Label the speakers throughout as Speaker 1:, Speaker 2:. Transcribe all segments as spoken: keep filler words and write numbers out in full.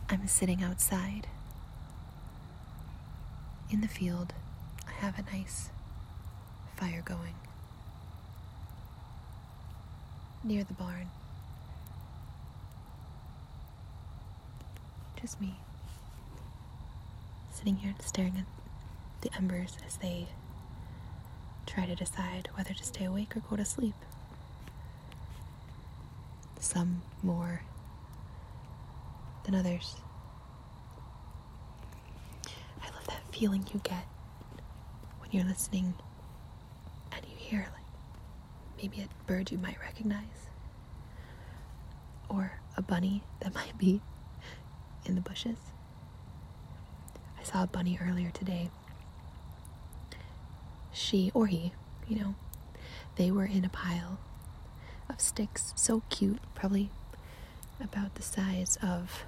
Speaker 1: I'm sitting outside in the field. I have a nice fire going near the barn. Just me, sitting here staring at the embers as they try to decide whether to stay awake or go to sleep. Some more than others. I love that feeling you get when you're listening and you hear, like, maybe a bird you might recognize, or a bunny that might be in the bushes. I saw a bunny earlier today. She, or he, you know, they were in a pile of sticks, so cute, probably about the size of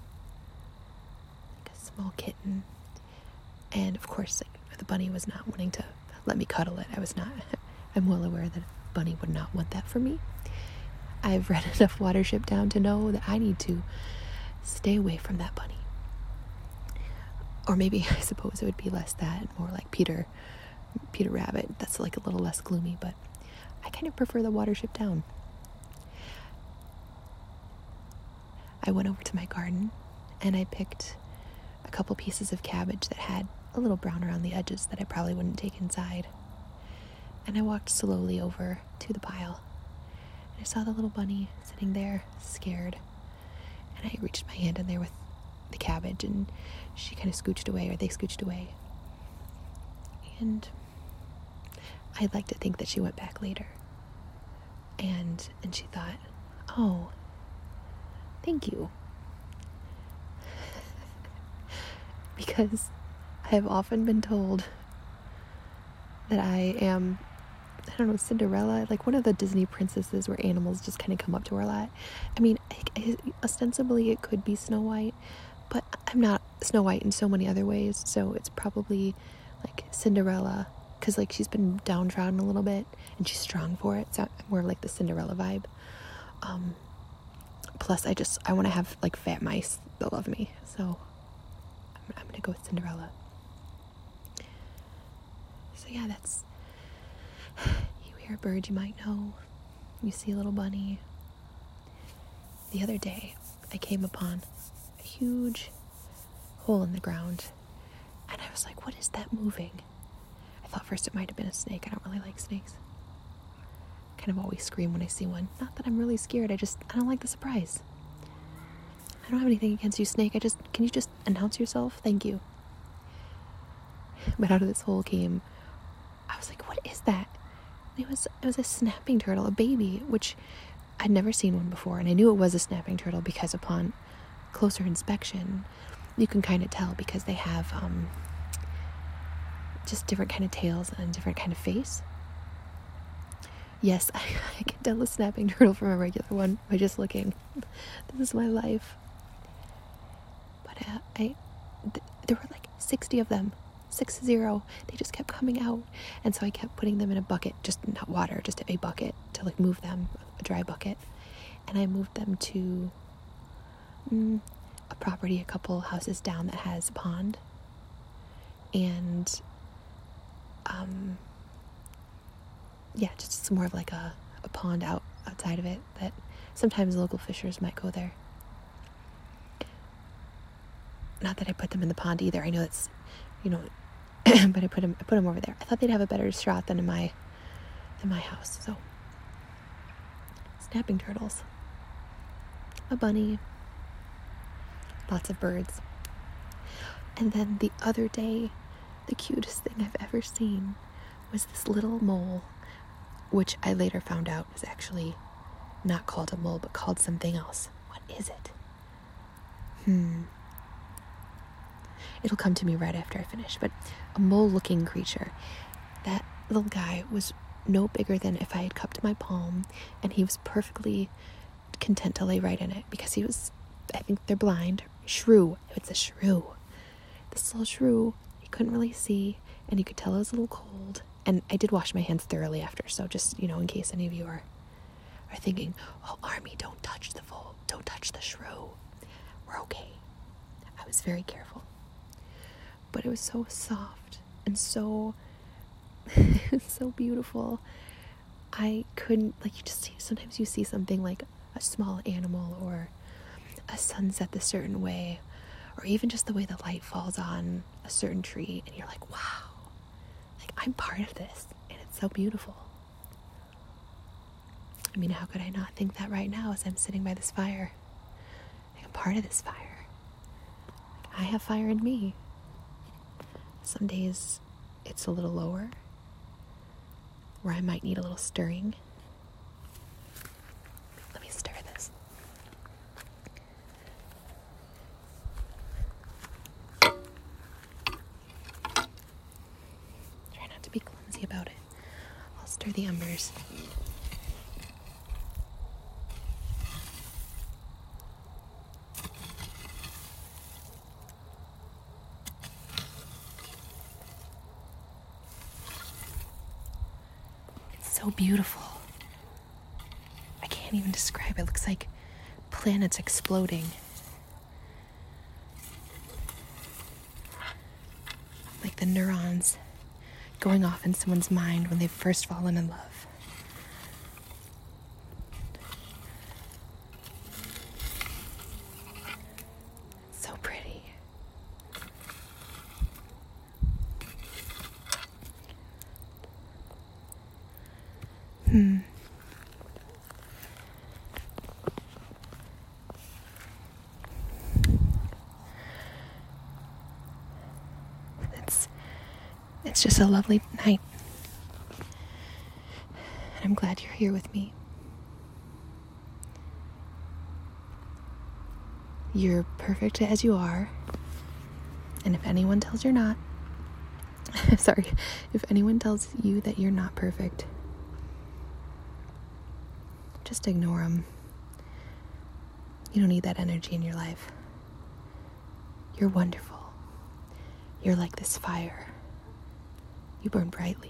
Speaker 1: like a small kitten. And of course, like, the bunny was not wanting to let me cuddle it. I was not, I'm well aware that a bunny would not want that from me. I've read enough Watership Down to know that I need to stay away from that bunny. Or maybe, I suppose it would be less that, more like Peter, Peter Rabbit. That's like a little less gloomy, but I kind of prefer the Watership Down. I went over to my garden and I picked a couple pieces of cabbage that had a little brown around the edges that I probably wouldn't take inside. And I walked slowly over to the pile. And I saw the little bunny sitting there, scared. And I reached my hand in there with the cabbage, and she kind of scooched away, or they scooched away. And I'd like to think that she went back later. And and she thought, oh, thank you. Because I have often been told that I am, I don't know, Cinderella, like one of the Disney princesses where animals just kind of come up to her a lot. I mean, I, I, ostensibly it could be Snow White, but I'm not Snow White in so many other ways, so it's probably like Cinderella, because like she's been downtrodden a little bit and she's strong for it, so I'm more like the Cinderella vibe. Um, plus I just, I want to have like fat mice that love me, so I'm, I'm gonna go with Cinderella. So yeah, that's, you hear a bird you might know, you see a little bunny. The other day I came upon a huge hole in the ground, and I was like, what is that moving? I thought first it might have been a snake. I don't really like snakes. I kind of always scream when I see one. Not that I'm really scared, I just, I don't like the surprise. I don't have anything against you, snake. I just, can you just announce yourself? Thank you. But out of this hole came, I was like, what is that? And it was, it was a snapping turtle, a baby, which I'd never seen one before. And I knew it was a snapping turtle because upon closer inspection, you can kind of tell because they have um, just different kind of tails and different kind of face. Yes, I, I can tell a snapping turtle from a regular one by just looking. This is my life. But uh, I, th- there were like sixty of them. Six zero. They just kept coming out, and so I kept putting them in a bucket, just not water, just a bucket to like move them, a dry bucket. And I moved them to mm, a property a couple houses down that has a pond, and um, yeah, just more of like a, a pond out outside of it that sometimes local fishers might go there. Not that I put them in the pond either. I know it's, you know, but I put them, I put them over there. I thought they'd have a better shot than in my, than my house. So, snapping turtles, a bunny, lots of birds. And then the other day, the cutest thing I've ever seen was this little mole, which I later found out was actually not called a mole, but called something else. What is it? Hmm. It'll come to me right after I finish, but a mole-looking creature. That little guy was no bigger than if I had cupped my palm, and he was perfectly content to lay right in it, because he was, I think they're blind, shrew. It's a shrew. This little shrew, he couldn't really see, and you could tell it was a little cold, and I did wash my hands thoroughly after, so just, you know, in case any of you are, are thinking, oh, Army, don't touch the fold, don't touch the shrew. We're okay. was very careful. But it was so soft and so, it was so beautiful. I couldn't, like, you just see, sometimes you see something like a small animal or a sunset a certain way, or even just the way the light falls on a certain tree, and you're like, wow, like, I'm part of this, and it's so beautiful. I mean, how could I not think that right now as I'm sitting by this fire? Like, I'm part of this fire. Like, I have fire in me. Some days it's a little lower, where I might need a little stirring. Let me stir this. Try not to be clumsy about it. I'll stir the embers. So beautiful. I can't even describe it. It looks like planets exploding. Like the neurons going off in someone's mind when they've first fallen in love. So pretty. Hmm. It's it's just a lovely night. And I'm glad you're here with me. You're perfect as you are. And if anyone tells you're not, sorry, if anyone tells you that you're not perfect, just ignore them. You don't need that energy in your life. You're wonderful. You're like this fire. You burn brightly.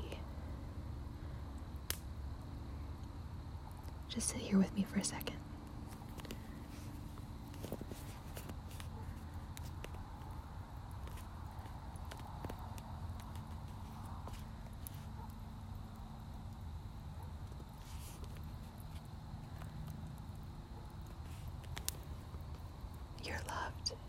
Speaker 1: Just sit here with me for a second. You're loved.